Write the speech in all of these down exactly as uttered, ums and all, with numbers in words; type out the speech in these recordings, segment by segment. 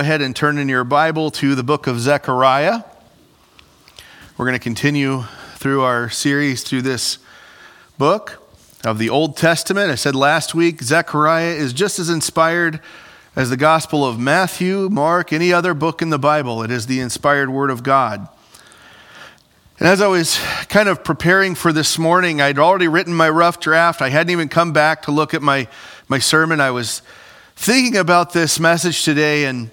Go ahead and turn in your Bible to the book of Zechariah. We're going to continue through our series through this book of the Old Testament. I said last week, Zechariah is just as inspired as the Gospel of Matthew, Mark, any other book in the Bible. It is the inspired Word of God. And as I was kind of preparing for this morning, I'd already written my rough draft. I hadn't even come back to look at my, my sermon. I was thinking about this message today, and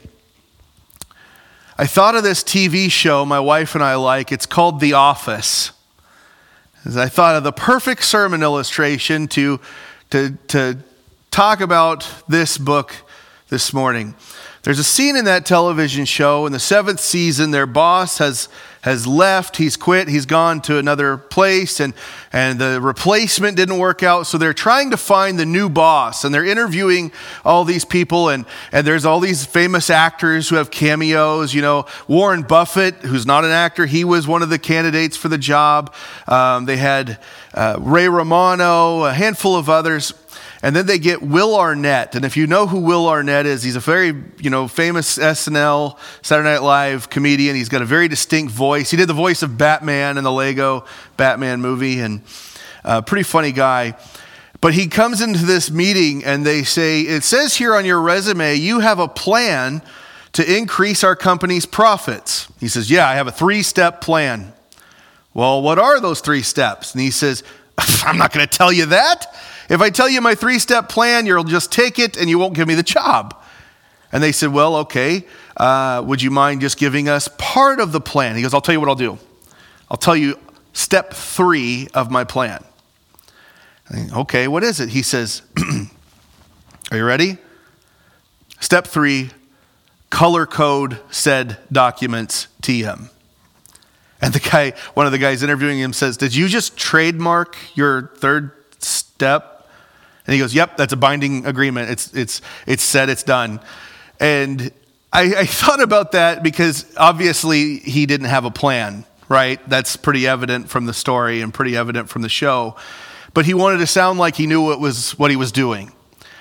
I thought of this T V show my wife and I like. It's called The Office. As I thought of the perfect sermon illustration to, to, to talk about this book this morning. There's a scene in that television show in the seventh season. Their boss has has left. He's quit. He's gone to another place, and, and the replacement didn't work out. So they're trying to find the new boss, and they're interviewing all these people, and, and there's all these famous actors who have cameos. You know, Warren Buffett, who's not an actor, he was one of the candidates for the job. Um, they had uh, Ray Romano, a handful of others. And then they get Will Arnett. And if you know who Will Arnett is, he's a very, you know, famous S N L, Saturday Night Live comedian. He's got a very distinct voice. He did the voice of Batman in the Lego Batman movie, and a pretty funny guy. But he comes into this meeting and they say, it says here on your resume, you have a plan to increase our company's profits. He says, yeah, I have a three-step plan. Well, what are those three steps? And he says, I'm not going to tell you that. If I tell you my three-step plan, you'll just take it and you won't give me the job. And they said, well, okay, uh, would you mind just giving us part of the plan? He goes, I'll tell you what I'll do. I'll tell you step three of my plan. Think, okay, what is it? He says, are you ready? Step three, color code said documents T M. And the guy, one of the guys interviewing him says, did you just trademark your third step? And he goes, yep, that's a binding agreement. It's it's it's said, it's done. And I, I thought about that because obviously he didn't have a plan, right? That's pretty evident from the story and pretty evident from the show. But he wanted to sound like he knew what was what he was doing.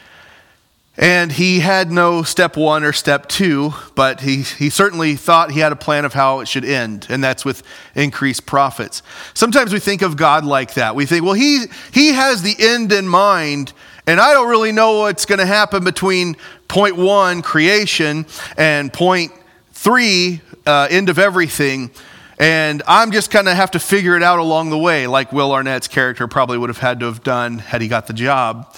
And he had no step one or step two, but he, he certainly thought he had a plan of how it should end, and that's with increased profits. Sometimes we think of God like that. We think, well, he he has the end in mind, and I don't really know what's going to happen between point one, creation, and point three, uh, end of everything, and I'm just going to have to figure it out along the way, like Will Arnett's character probably would have had to have done had he got the job.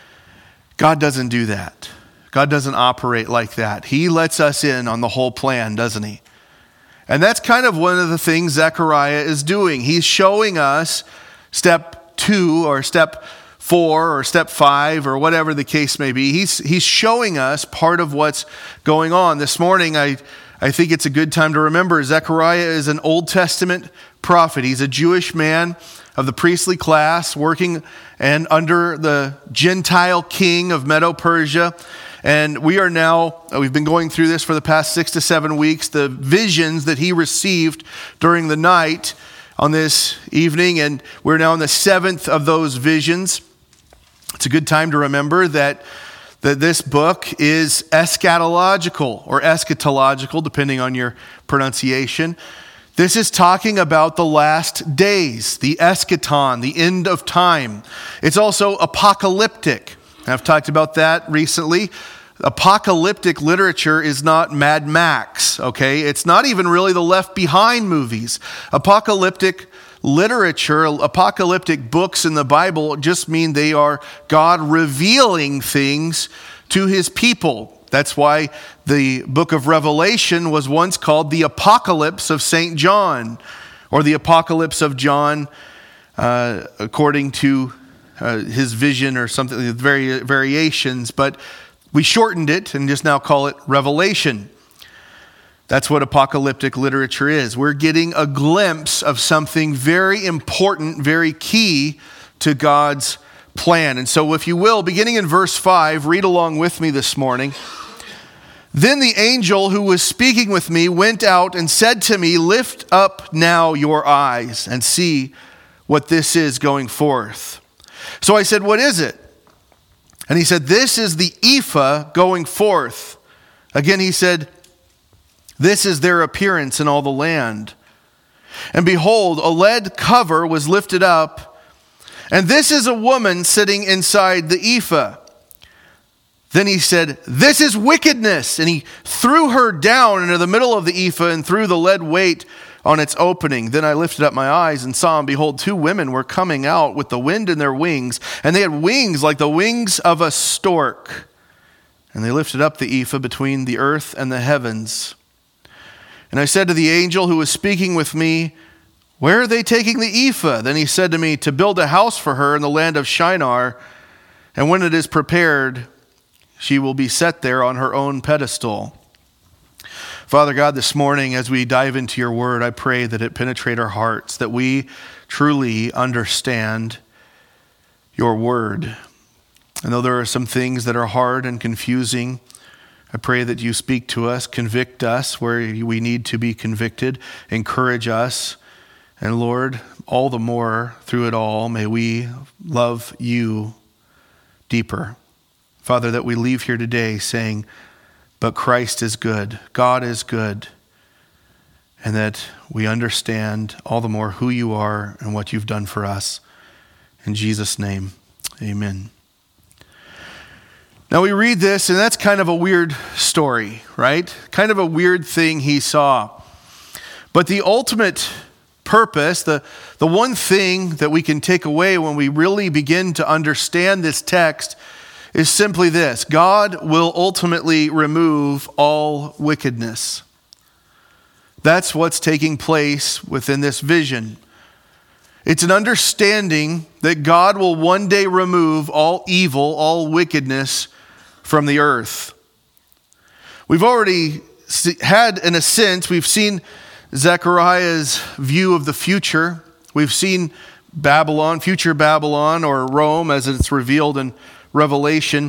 God doesn't do that. God doesn't operate like that. He lets us in on the whole plan, doesn't he? And that's kind of one of the things Zechariah is doing. He's showing us step two or step four or step five or whatever the case may be. He's he's showing us part of what's going on. This morning, I, I think it's a good time to remember Zechariah is an Old Testament prophet. He's a Jewish man of the priestly class, working and under the Gentile king of Medo-Persia. And we are now, we've been going through this for the past six to seven weeks, the visions that he received during the night on this evening. And we're now in the seventh of those visions. It's a good time to remember that, that this book is eschatological or eschatological, depending on your pronunciation. This is talking about the last days, the eschaton, the end of time. It's also apocalyptic. I've talked about that recently. Apocalyptic literature is not Mad Max, okay? It's not even really the Left Behind movies. Apocalyptic literature, apocalyptic books in the Bible just mean they are God revealing things to his people. That's why the book of Revelation was once called the Apocalypse of Saint John, or the Apocalypse of John, uh, according to uh, his vision or something, vari- variations. But we shortened it and just now call it Revelation. That's what apocalyptic literature is. We're getting a glimpse of something very important, very key to God's plan. And so if you will, beginning in verse five, read along with me this morning. Then the angel who was speaking with me went out and said to me, lift up now your eyes and see what this is going forth. So I said, what is it? And he said, this is the ephah going forth. Again, he said, This is their appearance in all the land. And behold, a lead cover was lifted up, and this is a woman sitting inside the ephah. Then he said, "This is wickedness." And he threw her down into the middle of the ephah and threw the lead weight on its opening. Then I lifted up my eyes and saw, and behold, two women were coming out with the wind in their wings, and they had wings like the wings of a stork. And they lifted up the ephah between the earth and the heavens. And I said to the angel who was speaking with me, "Where are they taking the ephah?" Then he said to me, "To build a house for her in the land of Shinar, and when it is prepared, she will be set there on her own pedestal." Father God, this morning as we dive into your word, I pray that it penetrate our hearts, that we truly understand your word. And though there are some things that are hard and confusing, I pray that you speak to us, convict us where we need to be convicted, encourage us. And Lord, all the more through it all, may we love you deeper. Father, that we leave here today saying, but Christ is good, God is good, and that we understand all the more who you are and what you've done for us. In Jesus' name, amen. Now we read this, and that's kind of a weird story, right? Kind of a weird thing he saw. But the ultimate purpose, the, the one thing that we can take away when we really begin to understand this text is simply this: God will ultimately remove all wickedness. That's what's taking place within this vision. It's an understanding that God will one day remove all evil, all wickedness from the earth. We've already had, in a sense, we've seen Zechariah's view of the future. We've seen Babylon, future Babylon, or Rome as it's revealed in Revelation.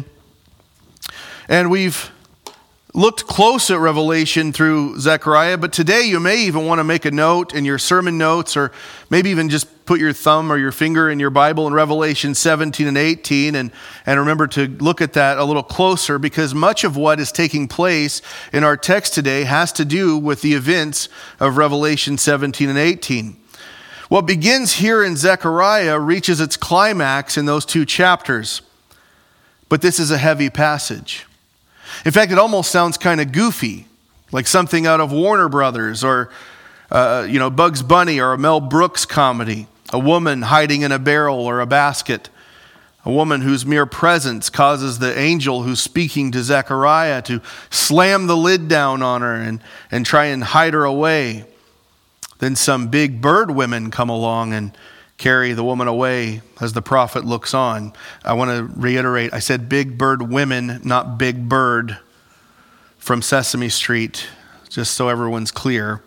And we've looked close at Revelation through Zechariah, but today you may even want to make a note in your sermon notes, or maybe even just put your thumb or your finger in your Bible in Revelation seventeen and eighteen, and, and remember to look at that a little closer, because much of what is taking place in our text today has to do with the events of Revelation seventeen and eighteen. What begins here in Zechariah reaches its climax in those two chapters. But this is a heavy passage. In fact, it almost sounds kind of goofy, like something out of Warner Brothers or, uh, you know, Bugs Bunny or a Mel Brooks comedy. A woman hiding in a barrel or a basket. A woman whose mere presence causes the angel who's speaking to Zechariah to slam the lid down on her and, and try and hide her away. Then some big bird women come along and carry the woman away as the prophet looks on. I want to reiterate, I said big bird women, not Big Bird from Sesame Street, just so everyone's clear.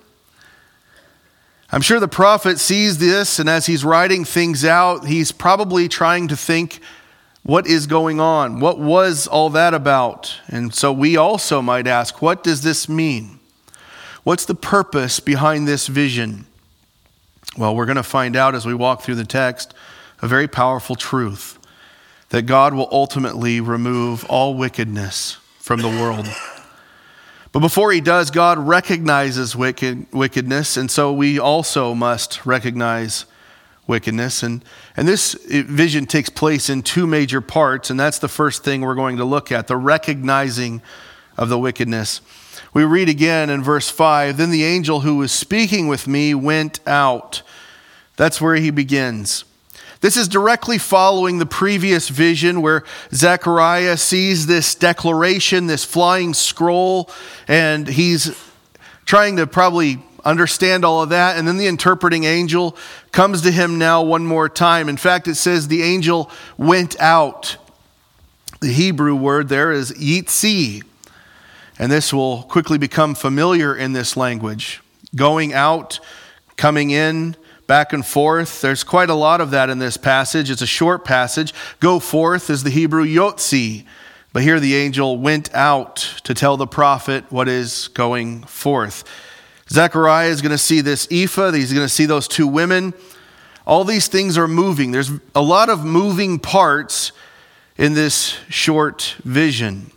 I'm sure the prophet sees this, and as he's writing things out, he's probably trying to think, what is going on? What was all that about? And so we also might ask, what does this mean? What's the purpose behind this vision? Well, we're going to find out as we walk through the text a very powerful truth, that God will ultimately remove all wickedness from the world. But before he does, God recognizes wicked, wickedness, and so we also must recognize wickedness. And, and this vision takes place in two major parts, and that's the first thing we're going to look at, the recognizing of the wickedness. We read again in verse five, "Then the angel who was speaking with me went out." That's where he begins. This is directly following the previous vision where Zechariah sees this declaration, this flying scroll, and he's trying to probably understand all of that. And then the interpreting angel comes to him now one more time. In fact, it says the angel went out. The Hebrew word there is yitzi. And this will quickly become familiar in this language. Going out, coming in, back and forth. There's quite a lot of that in this passage. It's a short passage. Go forth is the Hebrew yotzi. But here the angel went out to tell the prophet what is going forth. Zechariah is going to see this ephah. He's going to see those two women. All these things are moving. There's a lot of moving parts in this short vision.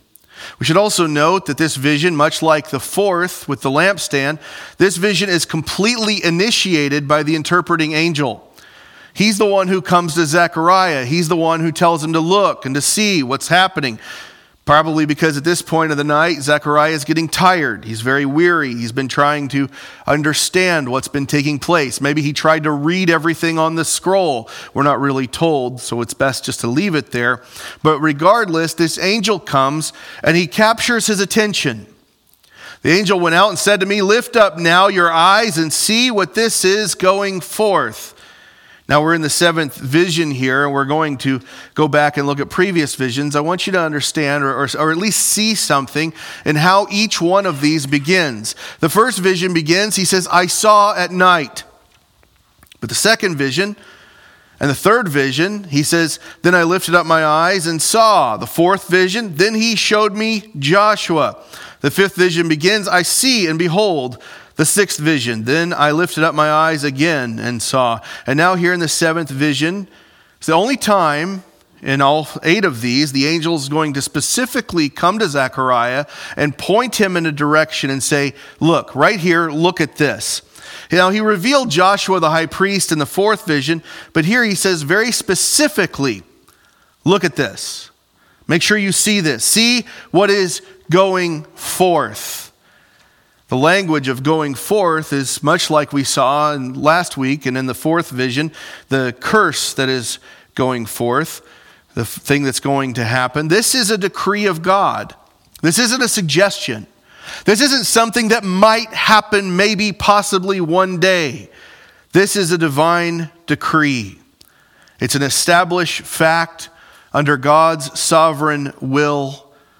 We should also note that this vision, much like the fourth with the lampstand, this vision is completely initiated by the interpreting angel. He's the one who comes to Zechariah. He's the one who tells him to look and to see what's happening. Probably because at this point of the night, Zechariah is getting tired. He's very weary. He's been trying to understand what's been taking place. Maybe he tried to read everything on the scroll. We're not really told, so it's best just to leave it there. But regardless, this angel comes and he captures his attention. The angel went out and said to me, "Lift up now your eyes and see what this is going forth." Now we're in the seventh vision here, and we're going to go back and look at previous visions. I want you to understand, or, or, or at least see something in how each one of these begins. The first vision begins, he says, "I saw at night." But the second vision and the third vision, he says, "Then I lifted up my eyes and saw." The fourth vision, "Then he showed me Joshua." The fifth vision begins, "I see and behold." The sixth vision, "Then I lifted up my eyes again and saw." And now here in the seventh vision, it's the only time in all eight of these, the angel is going to specifically come to Zechariah and point him in a direction and say, "Look, right here, look at this." Now he revealed Joshua the high priest in the fourth vision, but here he says very specifically, "Look at this. Make sure you see this. See what is going forth." The language of going forth is much like we saw in last week and in the fourth vision, the curse that is going forth, the thing that's going to happen. This is a decree of God. This isn't a suggestion. This isn't something that might happen maybe possibly one day. This is a divine decree. It's an established fact under God's sovereign will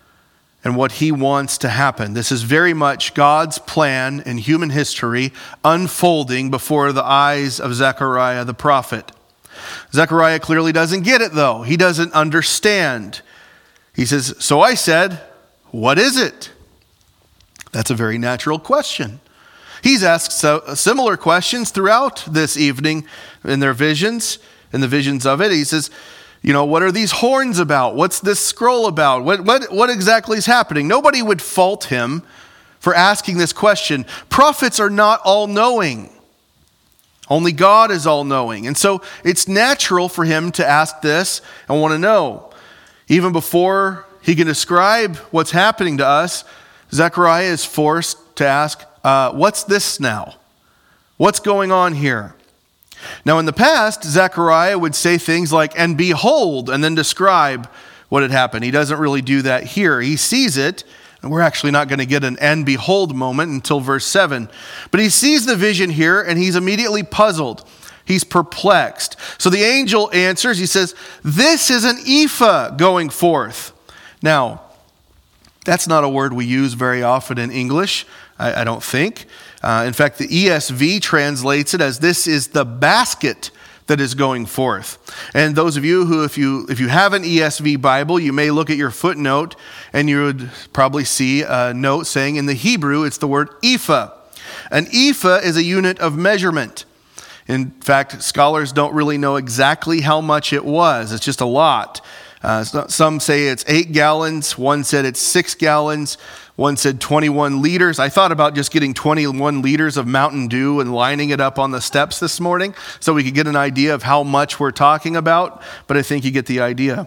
and what he wants to happen. This is very much God's plan in human history unfolding before the eyes of Zechariah the prophet. Zechariah clearly doesn't get it though. He doesn't understand. He says, "So I said, what is it?" That's a very natural question. He's asked so, similar questions throughout this evening in their visions, in the visions of it. He says, you know, what are these horns about? What's this scroll about? What, what, what exactly is happening? Nobody would fault him for asking this question. Prophets are not all-knowing. Only God is all-knowing. And so it's natural for him to ask this and want to know. Even before he can describe what's happening to us, Zechariah is forced to ask, uh, what's this now? What's going on here? Now, in the past, Zechariah would say things like, "And behold," and then describe what had happened. He doesn't really do that here. He sees it, and we're actually not going to get an "and behold" moment until verse seven. But he sees the vision here, and he's immediately puzzled. He's perplexed. So the angel answers. He says, "This is an ephah going forth." Now, that's not a word we use very often in English, I, I don't think. Uh, in fact, the E S V translates it as "this is the basket that is going forth." And those of you who, if you if you have an E S V Bible, you may look at your footnote and you would probably see a note saying in the Hebrew, it's the word ephah. An ephah is a unit of measurement. In fact, scholars don't really know exactly how much it was. It's just a lot. Uh, some say it's eight gallons. One said it's six gallons. One said twenty-one liters. I thought about just getting twenty-one liters of Mountain Dew and lining it up on the steps this morning so we could get an idea of how much we're talking about, but I think you get the idea.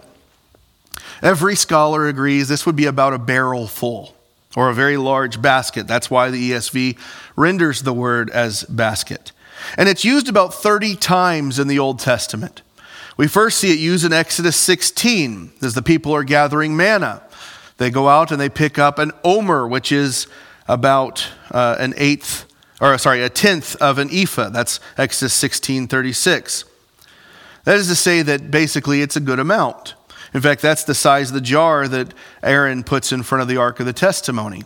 Every scholar agrees this would be about a barrel full or a very large basket. That's why the E S V renders the word as basket. And it's used about thirty times in the Old Testament. We first see it used in Exodus sixteen as the people are gathering manna. They go out and they pick up an omer, which is about uh, an eighth, or sorry, a tenth of an ephah. That's Exodus sixteen thirty-six. That is to say that basically it's a good amount. In fact, that's the size of the jar that Aaron puts in front of the Ark of the Testimony.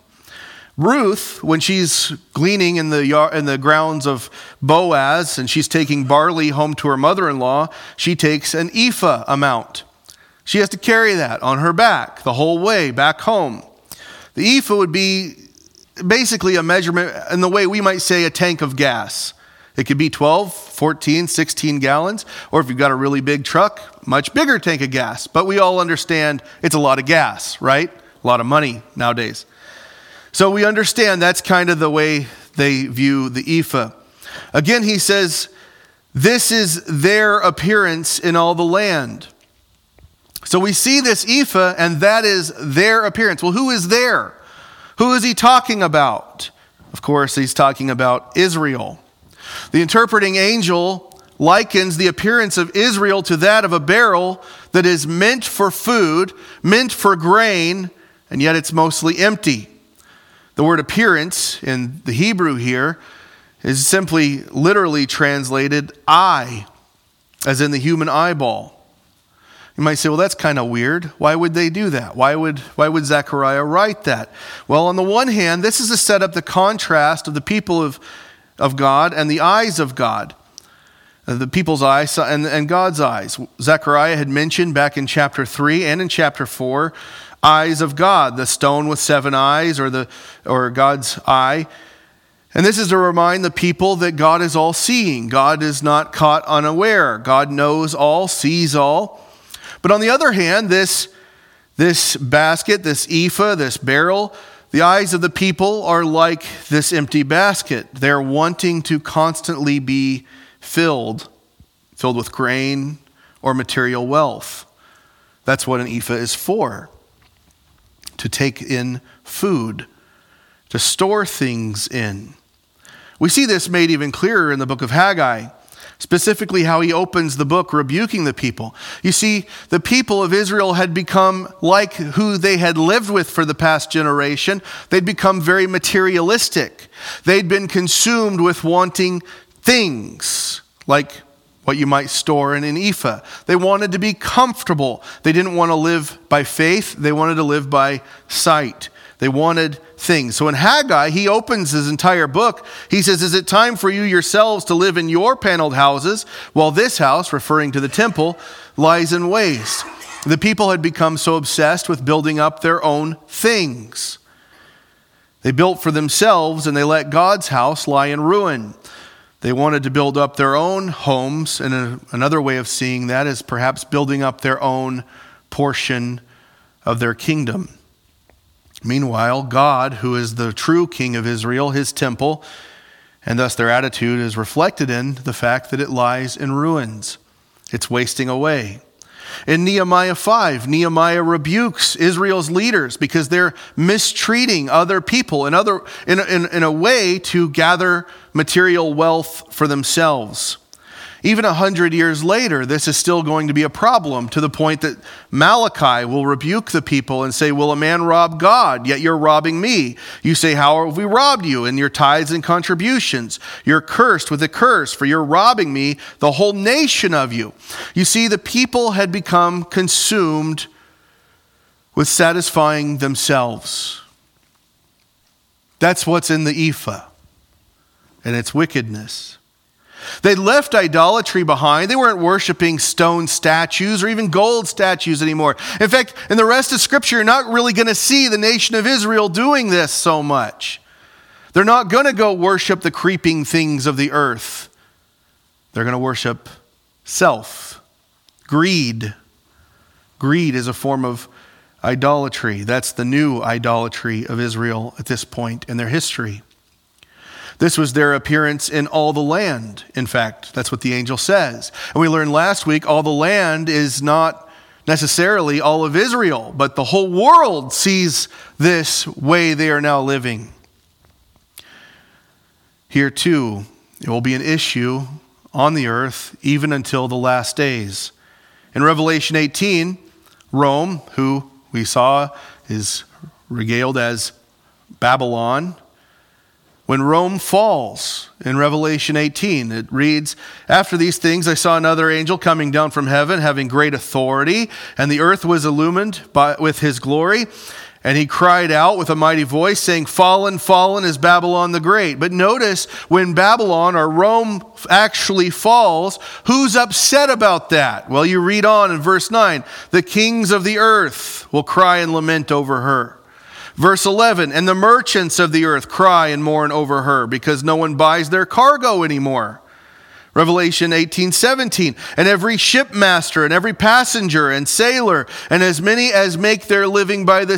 Ruth, when she's gleaning in the yard, in the grounds of Boaz, and she's taking barley home to her mother-in-law, she takes an ephah amount. She has to carry that on her back the whole way back home. The ephah would be basically a measurement in the way we might say a tank of gas. It could be twelve, fourteen, sixteen gallons, or if you've got a really big truck, much bigger tank of gas. But we all understand it's a lot of gas, right? a lot of money nowadays. So we understand that's kind of the way they view the ephah. Again, he says, this is their appearance in all the land. So we see this ephah, and that is their appearance. Well, who is there? Who is he talking about? Of course, he's talking about Israel. The interpreting angel likens the appearance of Israel to that of a barrel that is meant for food, meant for grain, and yet it's mostly empty. The word appearance in the Hebrew here is simply literally translated eye, as in the human eyeball. You might say, well, that's kind of weird. Why would they do that? Why would why would Zechariah write that? Well, on the one hand, this is to set up the contrast of the people of, of God and the eyes of God. The people's eyes and, and God's eyes. Zechariah had mentioned back in chapter three and in chapter four, eyes of God, the stone with seven eyes, or the or God's eye. And this is to remind the people that God is all-seeing. God is not caught unaware. God knows all, sees all. But on the other hand, this, this basket, this ephah, this barrel, the eyes of the people are like this empty basket. They're wanting to constantly be filled, filled with grain or material wealth. That's what an ephah is for, to take in food, to store things in. We see this made even clearer in the book of Haggai, specifically how he opens the book rebuking the people. You see, the people of Israel had become like who they had lived with for the past generation. They'd become very materialistic. They'd been consumed with wanting things, like what you might store in an ephah. They wanted to be comfortable. They didn't want to live by faith. They wanted to live by sight. They wanted things. So in Haggai, he opens his entire book. He says, is it time for you yourselves to live in your paneled houses, while this house, referring to the temple, lies in waste? The people had become so obsessed with building up their own things. They built for themselves, and they let God's house lie in ruin. They wanted to build up their own homes, and a, another way of seeing that is perhaps building up their own portion of their kingdom. Meanwhile, God, who is the true king of Israel, his temple, and thus their attitude is reflected in the fact that it lies in ruins. It's wasting away. In Nehemiah five, Nehemiah rebukes Israel's leaders because they're mistreating other people in, other, in, in, in a way to gather material wealth for themselves. Even a hundred years later, this is still going to be a problem, to the point that Malachi will rebuke the people and say, will a man rob God? Yet you're robbing me. You say, how have we robbed you? In your tithes and contributions. You're cursed with a curse, for you're robbing me, the whole nation of you. You see, the people had become consumed with satisfying themselves. That's what's in the ephah, and its wickedness. They left idolatry behind. They weren't worshiping stone statues or even gold statues anymore. In fact, in the rest of Scripture, you're not really going to see the nation of Israel doing this so much. They're not going to go worship the creeping things of the earth. They're going to worship self, greed. Greed is a form of idolatry. That's the new idolatry of Israel at this point in their history. This was their appearance in all the land. In fact, that's what the angel says. And we learned last week, all the land is not necessarily all of Israel, but the whole world sees this way they are now living. Here too, it will be an issue on the earth even until the last days. In Revelation eighteen, Rome, who we saw is regaled as Babylon, when Rome falls, in Revelation eighteen, it reads, after these things I saw another angel coming down from heaven, having great authority, and the earth was illumined by, with his glory. And he cried out with a mighty voice, saying, fallen, fallen is Babylon the Great. But notice, when Babylon or Rome actually falls, who's upset about that? Well, you read on in verse nine, the kings of the earth will cry and lament over her. Verse eleven, and the merchants of the earth cry and mourn over her, because no one buys their cargo anymore. Revelation eighteen seventeen, and every shipmaster and every passenger and sailor and as many as make their living by the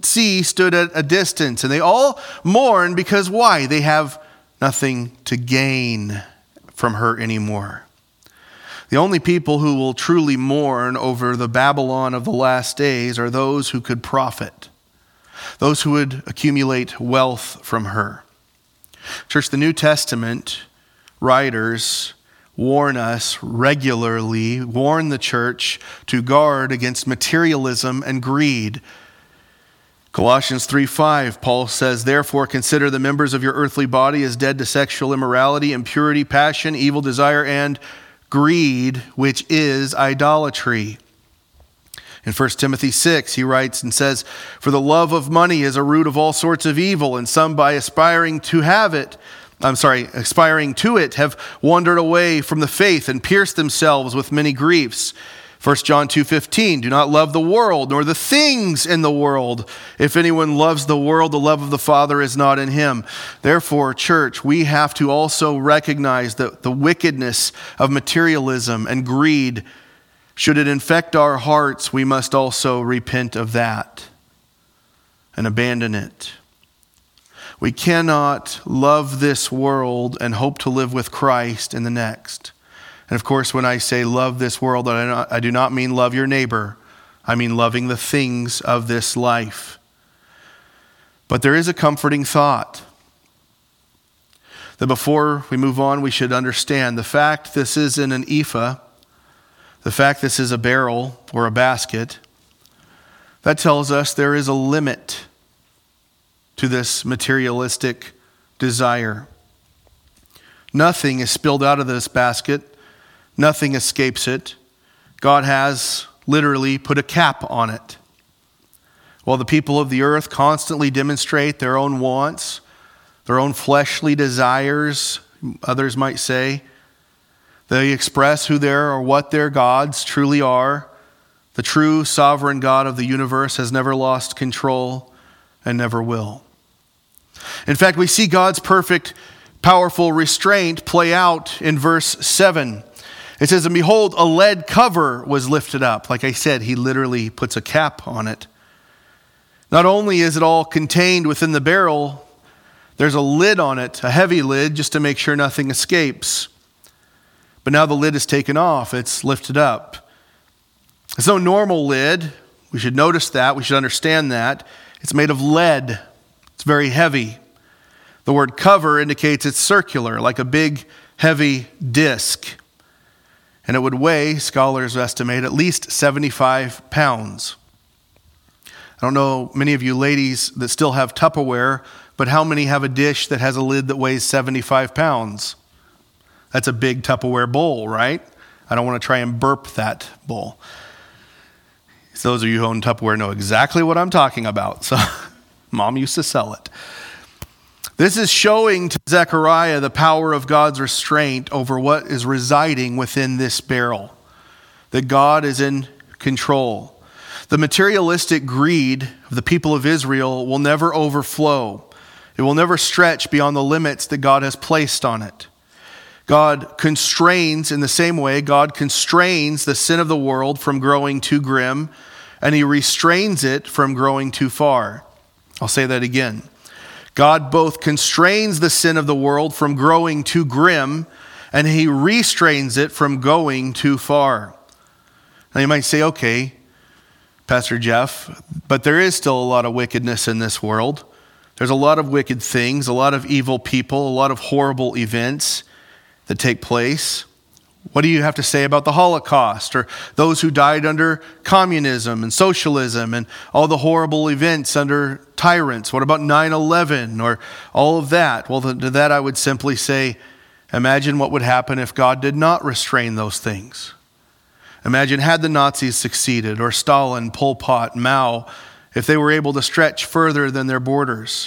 see stood at a distance, and they all mourn because why? They have nothing to gain from her anymore. The only people who will truly mourn over the Babylon of the last days are those who could profit, those who would accumulate wealth from her. Church, the New Testament writers warn us regularly, warn the church to guard against materialism and greed. Colossians three five, Paul says, "Therefore consider the members of your earthly body as dead to sexual immorality, impurity, passion, evil desire, and greed, which is idolatry." In First Timothy six, he writes and says, "For the love of money is a root of all sorts of evil, and some by aspiring to have it, I'm sorry, aspiring to it, have wandered away from the faith and pierced themselves with many griefs." First John two fifteen, "Do not love the world, nor the things in the world. If anyone loves the world, the love of the Father is not in him." Therefore, church, we have to also recognize that the wickedness of materialism and greed, should it infect our hearts, we must also repent of that and abandon it. We cannot love this world and hope to live with Christ in the next. And of course, when I say love this world, I do not mean love your neighbor. I mean loving the things of this life. But there is a comforting thought that before we move on, we should understand the fact this isn't an ephah, the fact this is a barrel or a basket, that tells us there is a limit to this materialistic desire. Nothing is spilled out of this basket. Nothing escapes it. God has literally put a cap on it. While the people of the earth constantly demonstrate their own wants, their own fleshly desires, others might say, they express who their or what their gods truly are. The true sovereign God of the universe has never lost control and never will. In fact, we see God's perfect, powerful restraint play out in verse seven. It says, "And behold, a lead cover was lifted up." Like I said, he literally puts a cap on it. Not only is it all contained within the barrel, there's a lid on it, a heavy lid, just to make sure nothing escapes. But now the lid is taken off. It's lifted up. It's no normal lid. We should notice that. We should understand that. It's made of lead. It's very heavy. The word cover indicates it's circular, like a big, heavy disc. And it would weigh, scholars estimate, at least seventy-five pounds. I don't know many of you ladies that still have Tupperware, but how many have a dish that has a lid that weighs seventy-five pounds? That's a big Tupperware bowl, right? I don't want to try and burp that bowl. So those of you who own Tupperware know exactly what I'm talking about. So Mom used to sell it. This is showing to Zechariah the power of God's restraint over what is residing within this barrel, that God is in control. The materialistic greed of the people of Israel will never overflow. It will never stretch beyond the limits that God has placed on it. God constrains, in the same way, God constrains the sin of the world from growing too grim, and he restrains it from growing too far. I'll say that again. God both constrains the sin of the world from growing too grim, and he restrains it from going too far. Now you might say, okay, Pastor Jeff, but there is still a lot of wickedness in this world. There's a lot of wicked things, a lot of evil people, a lot of horrible events that take place. What do you have to say about the Holocaust, or those who died under communism and socialism and all the horrible events under tyrants? What about nine eleven or all of that? Well, to that I would simply say, imagine what would happen if God did not restrain those things. Imagine had the Nazis succeeded, or Stalin, Pol Pot, Mao, if they were able to stretch further than their borders.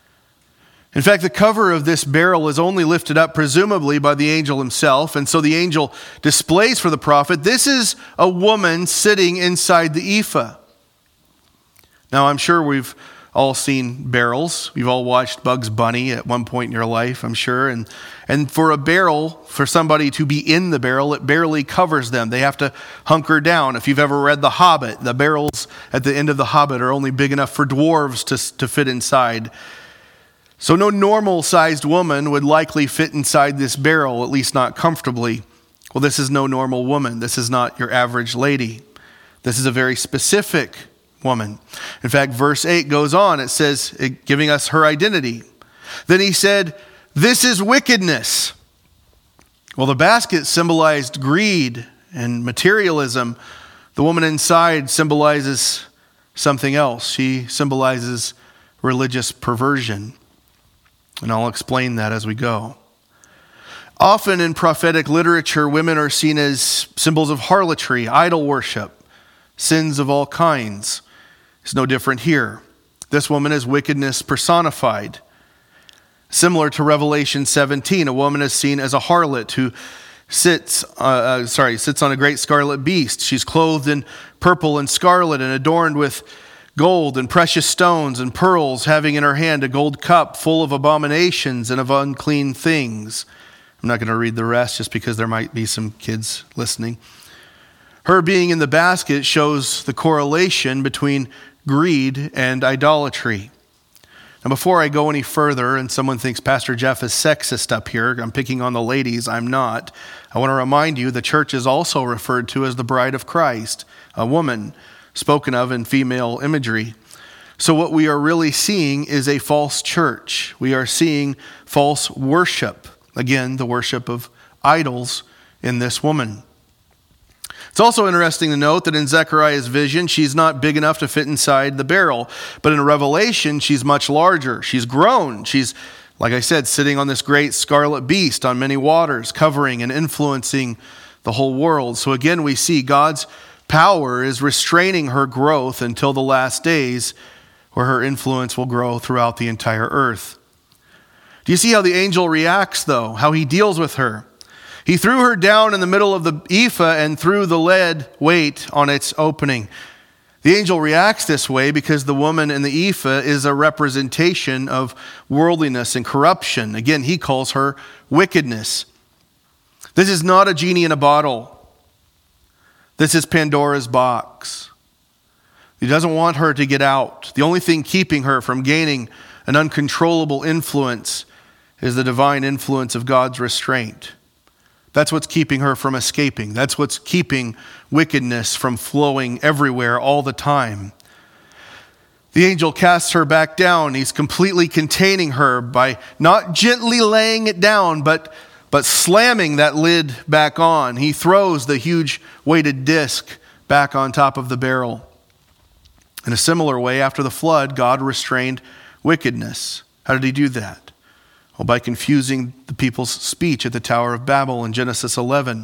In fact, the cover of this barrel is only lifted up presumably by the angel himself, and so the angel displays for the prophet, this is a woman sitting inside the ephah. Now, I'm sure we've all seen barrels. You've all watched Bugs Bunny at one point in your life, I'm sure. And and for a barrel, for somebody to be in the barrel, it barely covers them. They have to hunker down. If you've ever read The Hobbit, the barrels at the end of The Hobbit are only big enough for dwarves to, to fit inside. So no normal-sized woman would likely fit inside this barrel, at least not comfortably. Well, this is no normal woman. This is not your average lady. This is a very specific woman. In fact, verse eight goes on. It says, it, giving us her identity. Then he said, "This is wickedness." Well, the basket symbolized greed and materialism. The woman inside symbolizes something else. She symbolizes religious perversion. And I'll explain that as we go. Often in prophetic literature, women are seen as symbols of harlotry, idol worship, sins of all kinds. It's no different here. This woman is wickedness personified. Similar to Revelation seventeen, a woman is seen as a harlot who sits, uh, uh, sorry, sits on a great scarlet beast. She's clothed in purple and scarlet and adorned with gold and precious stones and pearls, having in her hand a gold cup full of abominations and of unclean things. I'm not going to read the rest just because there might be some kids listening. Her being in the basket shows the correlation between greed and idolatry. Now, before I go any further, and someone thinks Pastor Jeff is sexist up here, I'm picking on the ladies, I'm not. I want to remind you the church is also referred to as the bride of Christ, a woman spoken of in female imagery. So what we are really seeing is a false church. We are seeing false worship. Again, the worship of idols in this woman. It's also interesting to note that in Zechariah's vision, she's not big enough to fit inside the barrel. But in Revelation, she's much larger. She's grown. She's, like I said, sitting on this great scarlet beast on many waters, covering and influencing the whole world. So again, we see God's power is restraining her growth until the last days, where her influence will grow throughout the entire earth. Do you see how the angel reacts, though? How he deals with her? He threw her down in the middle of the ephah and threw the lead weight on its opening. The angel reacts this way because the woman in the ephah is a representation of worldliness and corruption. Again, he calls her wickedness. This is not a genie in a bottle. This is Pandora's box. He doesn't want her to get out. The only thing keeping her from gaining an uncontrollable influence is the divine influence of God's restraint. That's what's keeping her from escaping. That's what's keeping wickedness from flowing everywhere all the time. The angel casts her back down. He's completely containing her by not gently laying it down, but, but slamming that lid back on. He throws the huge weighted disc back on top of the barrel. In a similar way, after the flood, God restrained wickedness. How did he do that? Well, by confusing the people's speech at the Tower of Babel in Genesis eleven.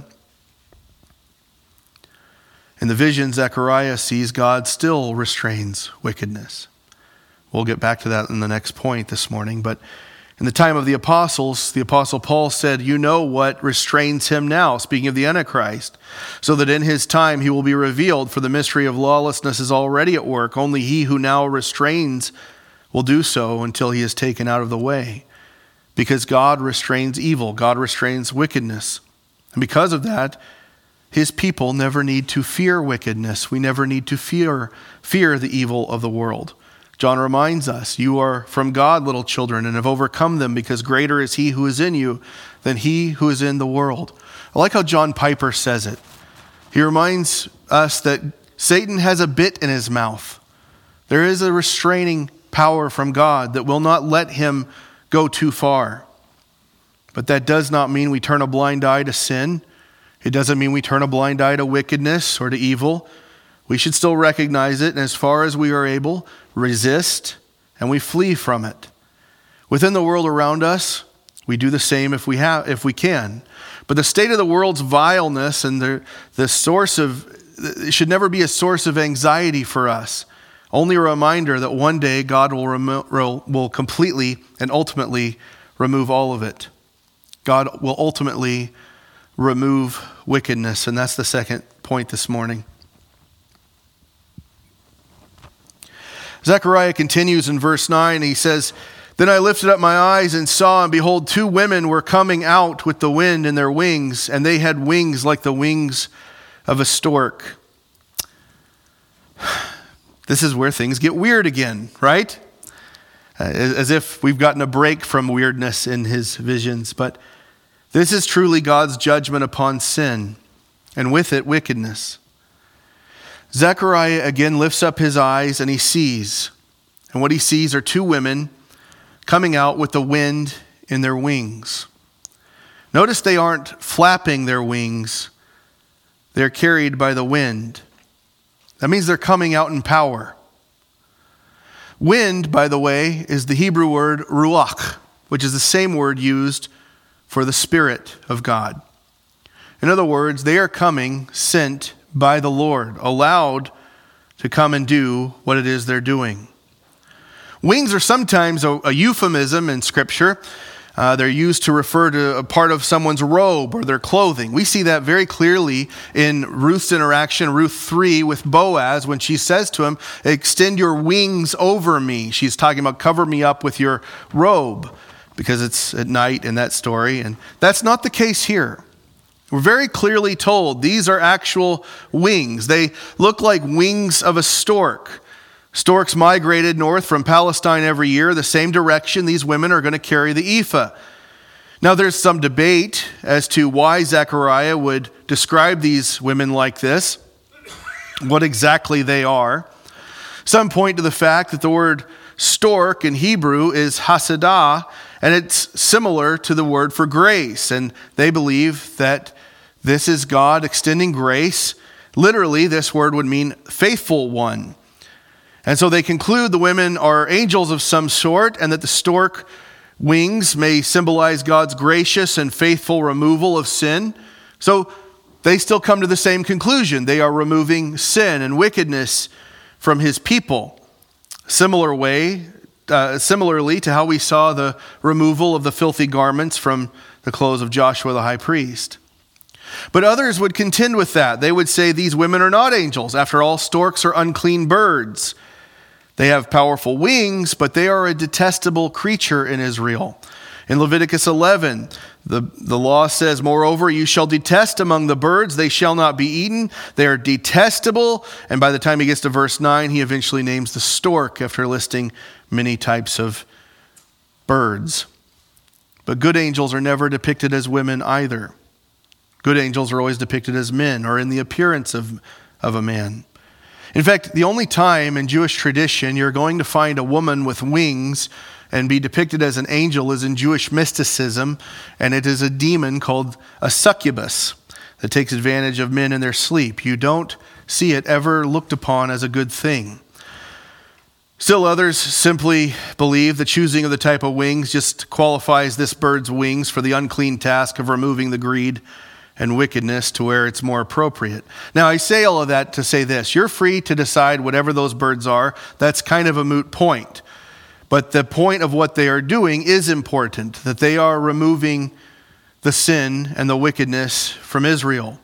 In the vision, Zechariah sees God still restrains wickedness. We'll get back to that in the next point this morning. But in the time of the apostles, the apostle Paul said, "You know what restrains him now," speaking of the Antichrist, "so that in his time he will be revealed, for the mystery of lawlessness is already at work. Only he who now restrains will do so until he is taken out of the way." Because God restrains evil, God restrains wickedness. And because of that, his people never need to fear wickedness. We never need to fear, fear the evil of the world. John reminds us, "You are from God, little children, and have overcome them, because greater is he who is in you than he who is in the world." I like how John Piper says it. He reminds us that Satan has a bit in his mouth. There is a restraining power from God that will not let him go too far. But that does not mean we turn a blind eye to sin. It doesn't mean we turn a blind eye to wickedness or to evil. We should still recognize it, and as far as we are able, resist, and we flee from it. Within the world around us, we do the same if we have, if we can. But the state of the world's vileness and the, the source of, it should never be a source of anxiety for us. Only a reminder that one day God will remo- will completely and ultimately remove all of it. God will ultimately remove wickedness, and that's the second point this morning. Zechariah continues in verse nine. He says, "Then I lifted up my eyes and saw, and behold, two women were coming out with the wind in their wings, and they had wings like the wings of a stork." This is where things get weird again, right? As if we've gotten a break from weirdness in his visions. But this is truly God's judgment upon sin, and with it, wickedness. Zechariah again lifts up his eyes and he sees. And what he sees are two women coming out with the wind in their wings. Notice they aren't flapping their wings. They're carried by the wind. That means they're coming out in power. Wind, by the way, is the Hebrew word ruach, which is the same word used for the Spirit of God. In other words, they are coming sent by the Lord, allowed to come and do what it is they're doing. Wings are sometimes a, a euphemism in Scripture. Uh, they're used to refer to a part of someone's robe or their clothing. We see that very clearly in Ruth's interaction, Ruth three, with Boaz, when she says to him, "Extend your wings over me." She's talking about cover me up with your robe, because it's at night in that story. And that's not the case here. We're very clearly told these are actual wings. They look like wings of a stork. Storks migrated north from Palestine every year, the same direction these women are going to carry the ephah. Now there's some debate as to why Zechariah would describe these women like this, what exactly they are. Some point to the fact that the word stork in Hebrew is hasadah, and it's similar to the word for grace. And they believe that this is God extending grace. Literally, this word would mean faithful one. And so they conclude the women are angels of some sort, and that the stork wings may symbolize God's gracious and faithful removal of sin. So they still come to the same conclusion. They are removing sin and wickedness from his people. Similar way, uh, similarly to how we saw the removal of the filthy garments from the clothes of Joshua the high priest. But others would contend with that. They would say these women are not angels. After all, storks are unclean birds. They have powerful wings, but they are a detestable creature in Israel. In Leviticus eleven, the, the law says, "Moreover, you shall detest among the birds, they shall not be eaten. They are detestable." And by the time he gets to verse nine, he eventually names the stork after listing many types of birds. But good angels are never depicted as women either. Good angels are always depicted as men, or in the appearance of, of a man. In fact, the only time in Jewish tradition you're going to find a woman with wings and be depicted as an angel is in Jewish mysticism, and it is a demon called a succubus that takes advantage of men in their sleep. You don't see it ever looked upon as a good thing. Still others simply believe the choosing of the type of wings just qualifies this bird's wings for the unclean task of removing the greed and wickedness to where it's more appropriate. Now, I say all of that to say this. You're free to decide whatever those birds are. That's kind of a moot point. But the point of what they are doing is important, that they are removing the sin and the wickedness from Israel.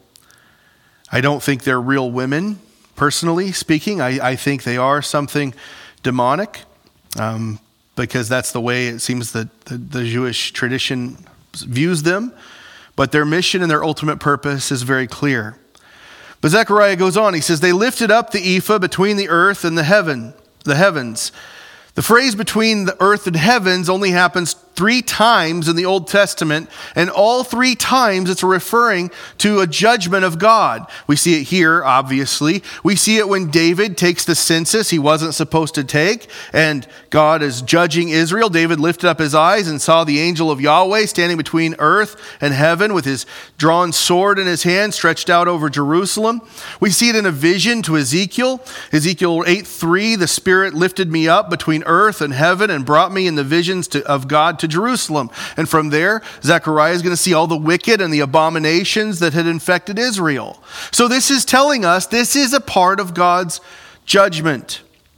I don't think they're real women, personally speaking. I, I think they are something demonic, um, because that's the way it seems that the, the Jewish tradition views them. But their mission and their ultimate purpose is very clear. But Zechariah goes on. He says, "They lifted up the ephah between the earth and the heaven, the heavens." The phrase between the earth and heavens only happens three times in the Old Testament, and all three times it's referring to a judgment of God. We see it here, obviously. We see it when David takes the census he wasn't supposed to take, and God is judging Israel. David lifted up his eyes and saw the angel of Yahweh standing between earth and heaven with his drawn sword in his hand stretched out over Jerusalem. We see it in a vision to Ezekiel. Ezekiel eight three, "The Spirit lifted me up between earth and heaven and brought me in the visions to, of God to Jerusalem." And from there, Zechariah is going to see all the wicked and the abominations that had infected Israel. So this is telling us this is a part of God's judgment.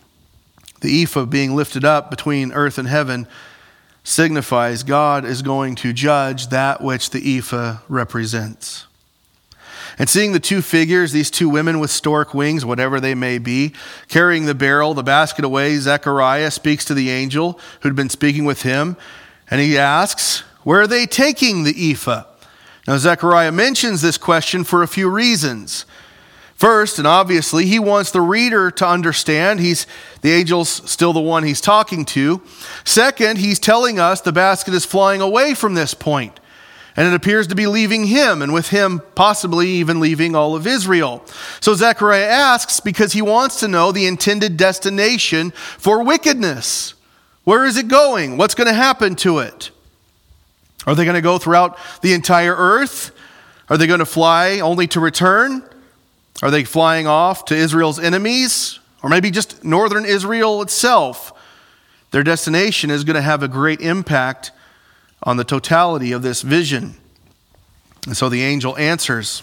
The ephah being lifted up between earth and heaven signifies God is going to judge that which the ephah represents. And seeing the two figures, these two women with stork wings, whatever they may be, carrying the barrel, the basket away, Zechariah speaks to the angel who'd been speaking with him, and he asks, where are they taking the ephah? Now, Zechariah mentions this question for a few reasons. First, and obviously, he wants the reader to understand he's the angel's still the one he's talking to. Second, he's telling us the basket is flying away from this point, and it appears to be leaving him, and with him possibly even leaving all of Israel. So Zechariah asks because he wants to know the intended destination for wickedness. Where is it going? What's going to happen to it? Are they going to go throughout the entire earth? Are they going to fly only to return? Are they flying off to Israel's enemies? Or maybe just northern Israel itself? Their destination is going to have a great impact on the totality of this vision. And so the angel answers.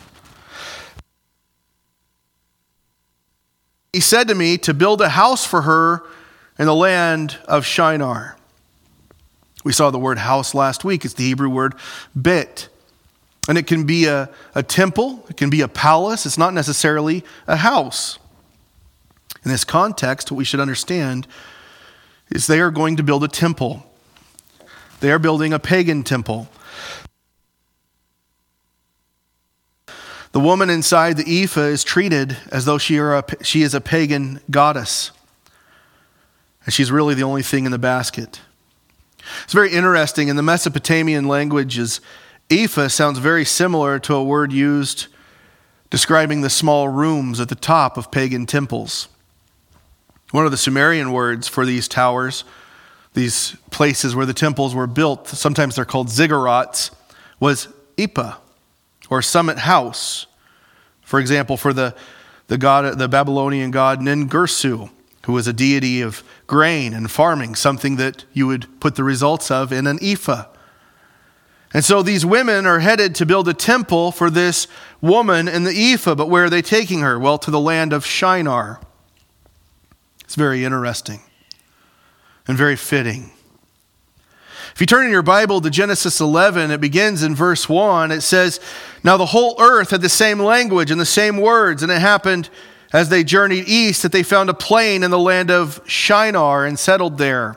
He said to me to build a house for her in the land of Shinar. We saw the word house last week. It's the Hebrew word bet. And it can be a, a temple. It can be a palace. It's not necessarily a house. In this context, what we should understand is they are going to build a temple. They are building a pagan temple. The woman inside the ephah is treated as though she, are a, she is a pagan goddess. And she's really the only thing in the basket. It's very interesting. In the Mesopotamian languages, ephah sounds very similar to a word used describing the small rooms at the top of pagan temples. One of the Sumerian words for these towers, these places where the temples were built, sometimes they're called ziggurats, was Ipa, or summit house. For example, for the, the god, the Babylonian god Ningirsu, who was a deity of grain and farming, something that you would put the results of in an ephah. And so these women are headed to build a temple for this woman in the ephah, but where are they taking her? Well, to the land of Shinar. It's very interesting and very fitting. If you turn in your Bible to Genesis eleven, it begins in verse one. It says, now the whole earth had the same language and the same words, and it happened as they journeyed east that they found a plain in the land of Shinar and settled there.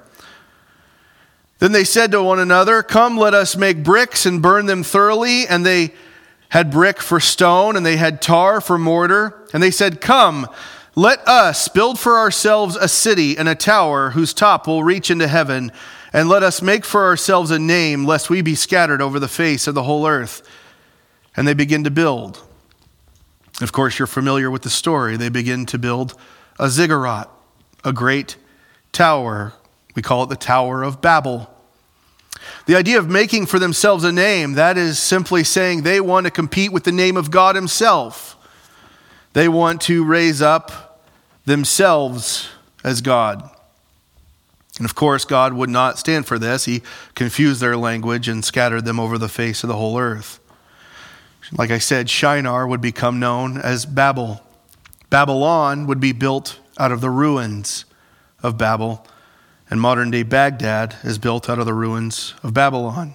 Then they said to one another, come, let us make bricks and burn them thoroughly. And they had brick for stone, and they had tar for mortar. And they said, come, let us build for ourselves a city and a tower whose top will reach into heaven. And let us make for ourselves a name, lest we be scattered over the face of the whole earth. And they begin to build. Of course, you're familiar with the story. They begin to build a ziggurat, a great tower. We call it the Tower of Babel. The idea of making for themselves a name, that is simply saying they want to compete with the name of God himself. They want to raise up themselves as God. And of course, God would not stand for this. He confused their language and scattered them over the face of the whole earth. Like I said, Shinar would become known as Babel. Babylon would be built out of the ruins of Babel. And modern-day Baghdad is built out of the ruins of Babylon.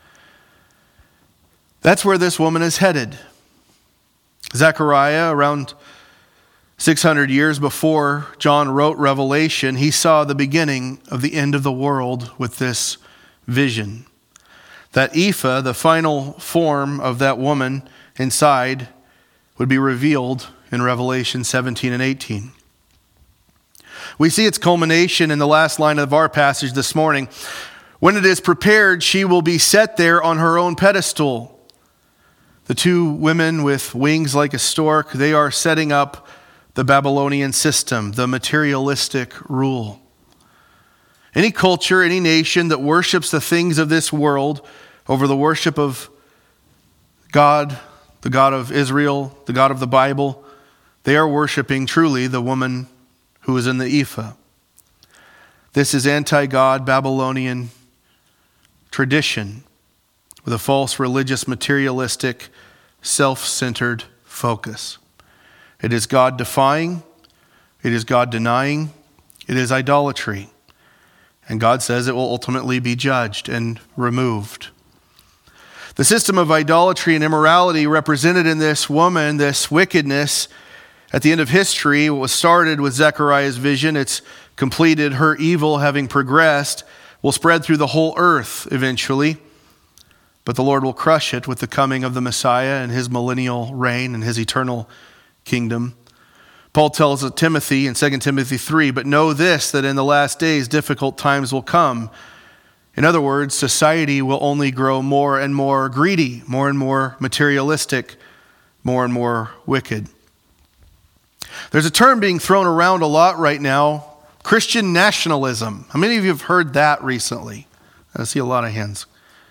That's where this woman is headed. Zechariah, around six hundred years before John wrote Revelation, he saw the beginning of the end of the world with this vision. That ephah, the final form of that woman inside, would be revealed in Revelation seventeen and eighteen. We see its culmination in the last line of our passage this morning. When it is prepared, she will be set there on her own pedestal. The two women with wings like a stork, they are setting up the Babylonian system, the materialistic rule. Any culture, any nation that worships the things of this world over the worship of God, the God of Israel, the God of the Bible, they are worshiping truly the woman who is in the ephah. This is anti-God Babylonian tradition with a false religious, materialistic, self-centered focus. It is God-defying, it is God-denying, it is idolatry. And God says it will ultimately be judged and removed. The system of idolatry and immorality represented in this woman, this wickedness, at the end of history, what was started with Zechariah's vision, it's completed, her evil having progressed, will spread through the whole earth eventually. But the Lord will crush it with the coming of the Messiah and his millennial reign and his eternal kingdom. Paul tells Timothy in Second Timothy three, but know this, that in the last days difficult times will come. In other words, society will only grow more and more greedy, more and more materialistic, more and more wicked. There's a term being thrown around a lot right now, Christian nationalism. How many of you have heard that recently? I see a lot of hands.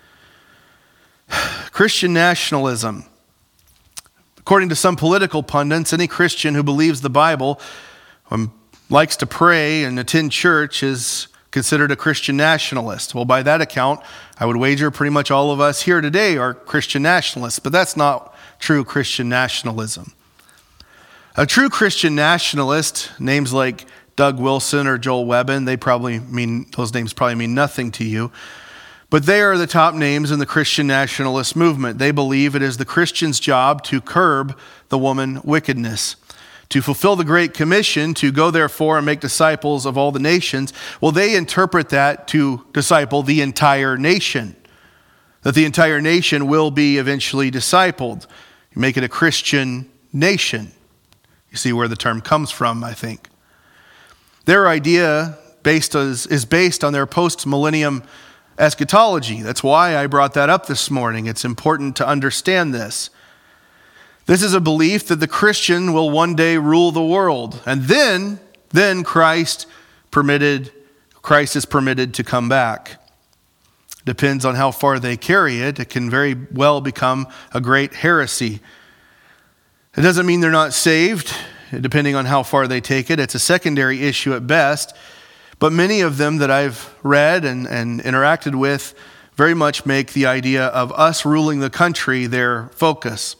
Christian nationalism. According to some political pundits, any Christian who believes the Bible, um, likes to pray and attend church is considered a Christian nationalist. Well, by that account, I would wager pretty much all of us here today are Christian nationalists, but that's not true Christian nationalism. A true Christian nationalist, names like Doug Wilson or Joel Webbin, they probably mean, those names probably mean nothing to you, but they are the top names in the Christian nationalist movement. They believe it is the Christian's job to curb the woman wickedness, to fulfill the Great Commission, to go therefore and make disciples of all the nations. Well, they interpret that to disciple the entire nation, that the entire nation will be eventually discipled. You make it a Christian nation. You see where the term comes from, I think. Their idea based is, is based on their post-millennium eschatology. That's why I brought that up this morning. It's important to understand this. This is a belief that the Christian will one day rule the world, and then, then Christ permitted, Christ is permitted to come back. Depends on how far they carry it. It can very well become a great heresy. It doesn't mean they're not saved, depending on how far they take it. It's a secondary issue at best. But many of them that I've read and, and interacted with very much make the idea of us ruling the country their focus.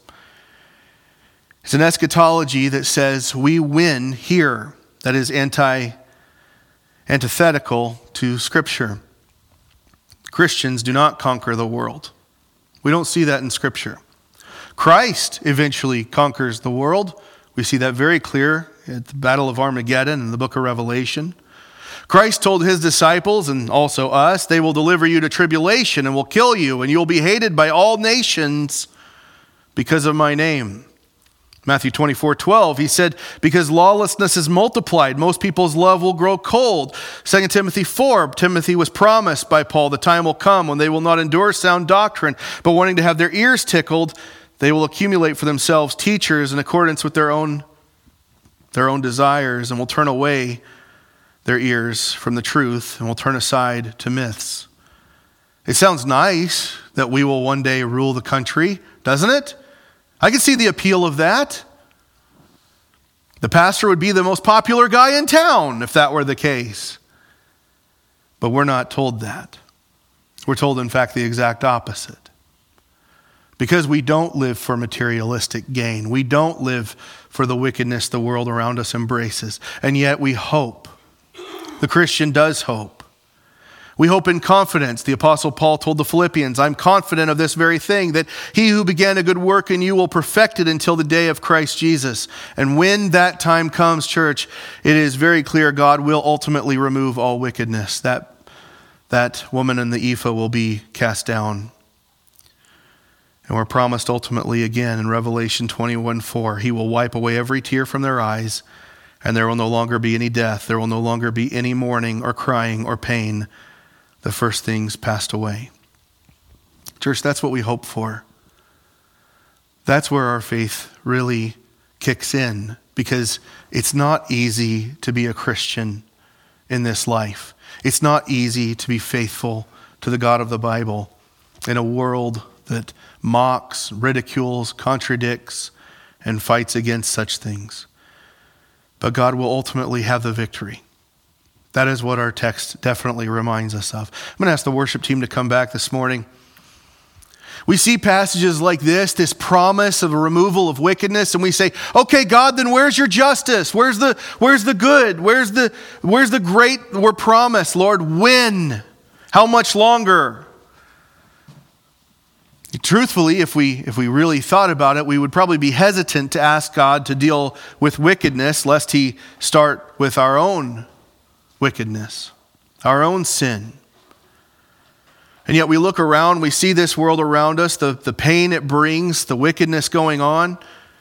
It's an eschatology that says we win here, that is anti, antithetical to Scripture. Christians do not conquer the world. We don't see that in Scripture. Christ eventually conquers the world. We see that very clear at the Battle of Armageddon in the book of Revelation. Christ told his disciples and also us, they will deliver you to tribulation and will kill you, and you'll be hated by all nations because of my name. Matthew twenty-four twelve, he said, because lawlessness is multiplied, most people's love will grow cold. Second Timothy four, Timothy was promised by Paul, the time will come when they will not endure sound doctrine, but wanting to have their ears tickled, they will accumulate for themselves teachers in accordance with their own, their own desires, and will turn away their ears from the truth and will turn aside to myths. It sounds nice that we will one day rule the country, doesn't it? I can see the appeal of that. The pastor would be the most popular guy in town if that were the case. But we're not told that. We're told, in fact, the exact opposite. Because we don't live for materialistic gain. We don't live for the wickedness the world around us embraces. And yet we hope. The Christian does hope. We hope in confidence. The Apostle Paul told the Philippians, I'm confident of this very thing, that he who began a good work in you will perfect it until the day of Christ Jesus. And when that time comes, church, it is very clear God will ultimately remove all wickedness. That, that woman in the ephah will be cast down. And we're promised ultimately again in Revelation twenty-one four, he will wipe away every tear from their eyes, and there will no longer be any death. There will no longer be any mourning or crying or pain. The first things passed away. Church, that's what we hope for. That's where our faith really kicks in, because it's not easy to be a Christian in this life. It's not easy to be faithful to the God of the Bible in a world that mocks, ridicules, contradicts, and fights against such things. But God will ultimately have the victory. That is what our text definitely reminds us of. I'm going to ask the worship team to come back this morning. We see passages like this, this promise of a removal of wickedness, and we say, okay, God, then where's your justice? Where's the, where's the good? Where's the, where's the great we're promised? Lord, when? How much longer? Truthfully, if we if we really thought about it, we would probably be hesitant to ask God to deal with wickedness, lest he start with our own wickedness, our own sin. And yet we look around, we see this world around us, the, the pain it brings, the wickedness going on.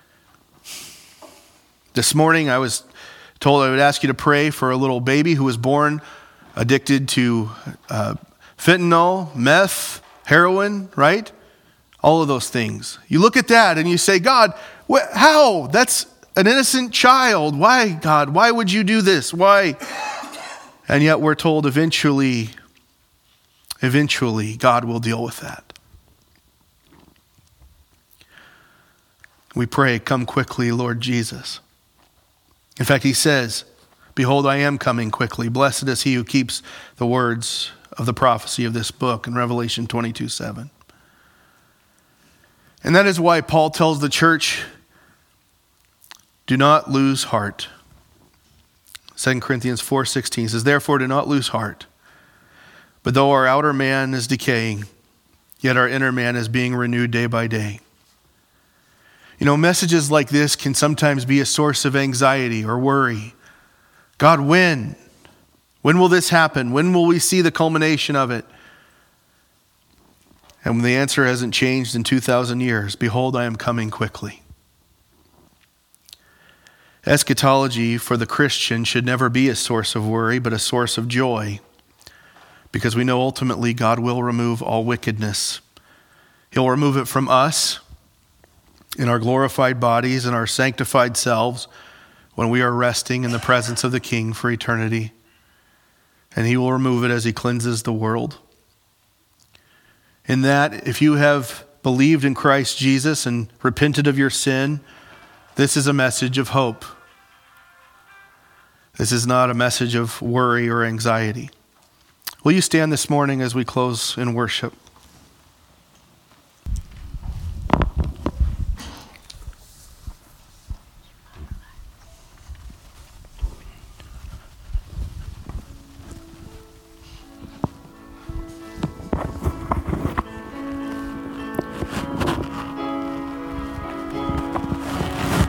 This morning I was told I would ask you to pray for a little baby who was born addicted to uh, fentanyl, meth, heroin, right? All of those things. You look at that and you say, God, wh- how? That's an innocent child. Why, God? Why would you do this? Why? And yet we're told eventually, eventually God will deal with that. We pray, come quickly, Lord Jesus. In fact, he says, behold, I am coming quickly. Blessed is he who keeps the words of the prophecy of this book in Revelation twenty-two seven. And that is why Paul tells the church, do not lose heart. Second Corinthians four sixteen says, therefore do not lose heart. But though our outer man is decaying, yet our inner man is being renewed day by day. You know, messages like this can sometimes be a source of anxiety or worry. God, when? When will this happen? When will we see the culmination of it? And when the answer hasn't changed in two thousand years, behold, I am coming quickly. Eschatology for the Christian should never be a source of worry, but a source of joy, because we know ultimately God will remove all wickedness. He'll remove it from us in our glorified bodies and our sanctified selves when we are resting in the presence of the King for eternity. And he will remove it as he cleanses the world. In that, if you have believed in Christ Jesus and repented of your sin, this is a message of hope. This is not a message of worry or anxiety. Will you stand this morning as we close in worship?